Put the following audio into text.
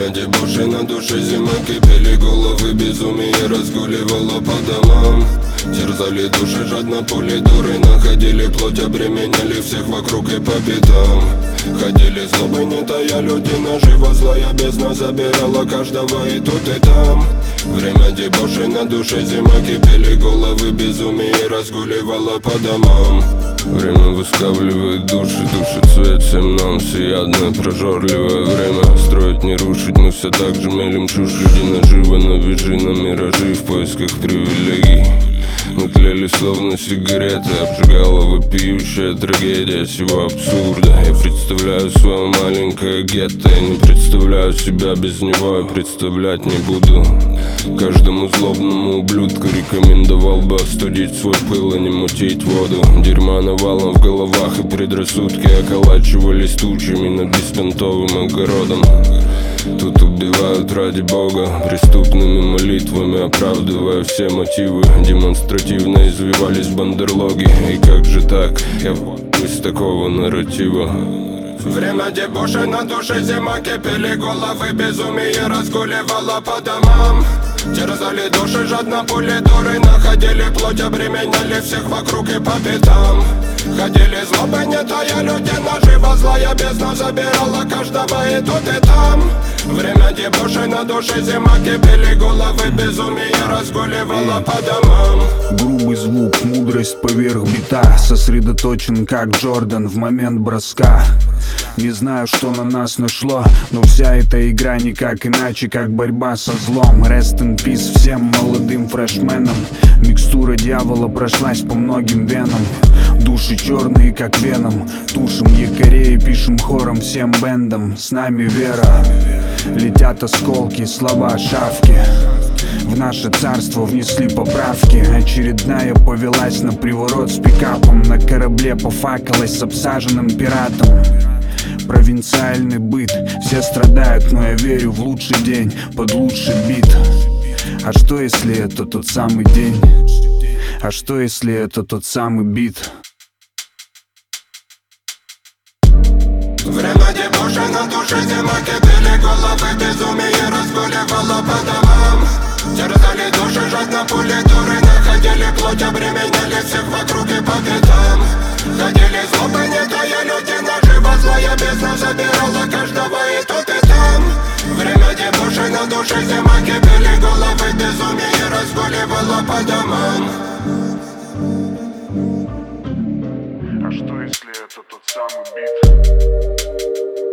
Время дебоши, на душе зима, кипели головы, безумие разгуливало по домам. Терзали души, жадно пули дуры, находили плоть, обременяли всех вокруг и по пятам. Ходили злобы, не тая, люди наживо, злая бездна забирала каждого и тут и там. Время дебоши, на душе зима, кипели головы, безумие разгуливало по домам. Время выскавливает души, душит цвет всем нам, всеядное, прожорливое время. Строить не рушить, мы все так же мелем чушь. Люди наживо, навяжи на миражи в поисках привилегий. Мы тлели словно сигареты, обжигала вопиющая трагедия всего абсурда. Я представляю свое маленькое гетто, я не представляю себя без него, и представлять не буду. Каждому злобному ублюдку рекомендовал бы остудить свой пыл и не мутить воду. Дерьма навалом в головах, и предрассудки околачивались тучами над беспонтовым огородом. Тут убивают ради Бога, преступными молитвами оправдывая все мотивы. Демонстративно извивались бандерлоги, и как же так, я из такого нарратива. Время дебоши, на душе зима, кипели головы, безумие разгуливало по домам. Терзали души, жадно пули дуры, находили плоть, обременяли всех вокруг и по пятам. Ходили злобы, не тая, люди наживо, злая бездна забирала каждого и тут и там. Время дебоши, на душе зима, кипели головы, безумие разгуливало по домам. Грубый звук, мудрость поверх бита, сосредоточен как Джордан в момент броска. Не знаю, что на нас нашло, но вся эта игра никак иначе, как борьба со злом. Rest in peace всем молодым фрешменам. Микстура дьявола прошлась по многим венам. Души черные, как веном. Тушим якорей, пишем хором всем бендам. С нами вера. Летят осколки, слова шавки. В наше царство внесли поправки. Очередная повелась на приворот с пикапом. На корабле пофакалась с обсаженным пиратом. Провинциальный быт, все страдают, но я верю в лучший день, под лучший бит. А что если это тот самый день? А что если это тот самый бит? Время дебоши, на душе зима, кипели головы, безумие разгуливало по домам. Терзали души, жадно пули дуры, находили плоть, обременяли всех вокруг и по пятам. Ходили злобы, не тая, люди наживо, злая бездна забирала каждого и тут и там. Время дебоши, на душе зима, кипели головы, безумие разгуливало по домам. А что если это тот самый бит?